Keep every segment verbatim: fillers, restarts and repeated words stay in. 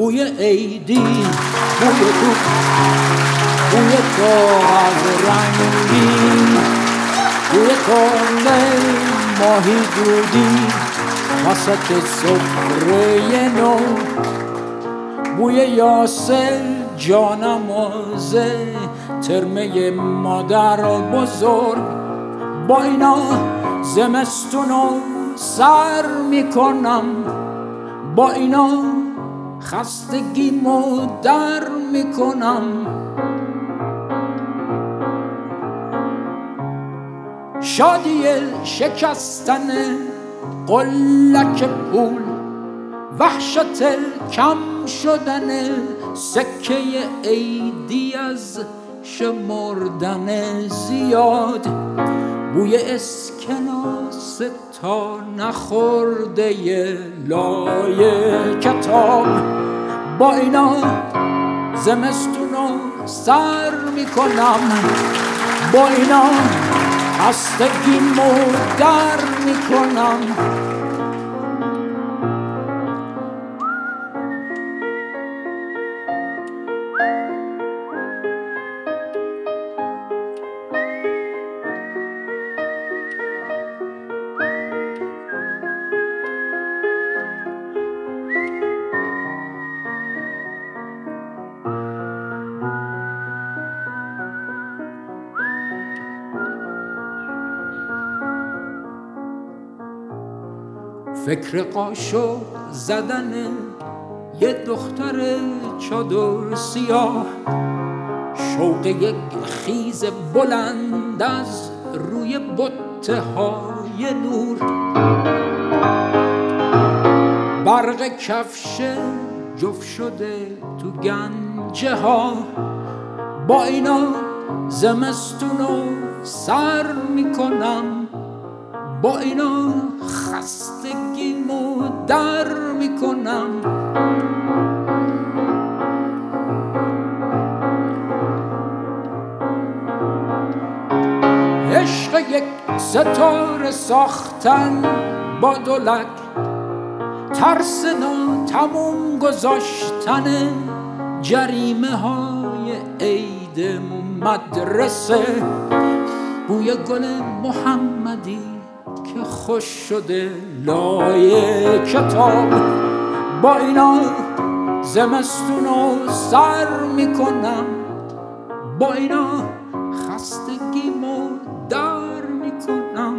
بوی عیدی، بوی تو، بوی کاغذ رنگی، بوی تنده ماهی دودی وسط سفره نو، بوی یاسر جانمازه ترمه مادر بزرگ. با اینا زمستونو سر میکنم، با اینا خستگیمو در میکنم. شادی شکستن قلک پول، وحشت کم شدن سکه عیدی از شمردن زیاد، بوی اسکناس تا نخورده لای کتاب. با اینا زمستونو سر میکنم، با اینا خستگیمو در میکنم. فکر قاشق زدن یه دختر چادر سیاه، شوق یک خیز بلند از روی بطه های نور، برق کفش جفت شده تو گنجه ها. با اینا زمستونو سر میکنم، با اینا خستگیمو در میکنم. عشق یک ستاره ساختن با دولک، ترس ناتموم گذاشتن جریمه های عید مدرسه، بوی گل محمدی که خوش شده لای کتاب. با اینا زمستونو سر میکنم، با اینا خستگیمو در میکنم.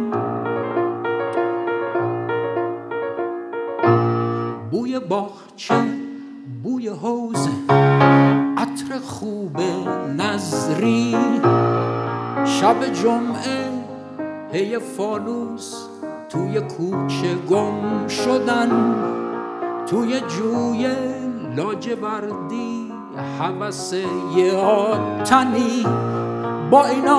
بوی باغچه، بوی حوض، عطر خوب نظری، شب جمعه پی فانوس توی کوچه گم شدن، توی جوی لاجوردی هوس یه آتنی. با اینا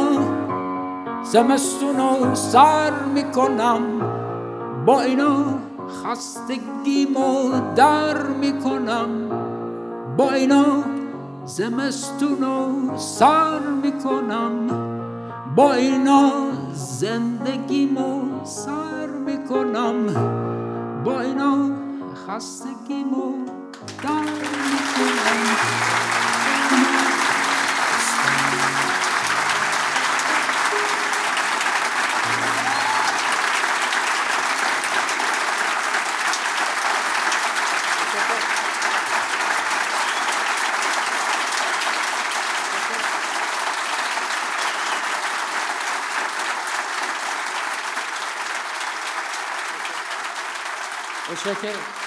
زمستونو سر میکنم، با اینا خستگیمو در میکنم، با اینا زمستونو سر میکنم، با اینا زندگیمو سر میکنم، با اینا خستگیمو در میکنم. متشکرم.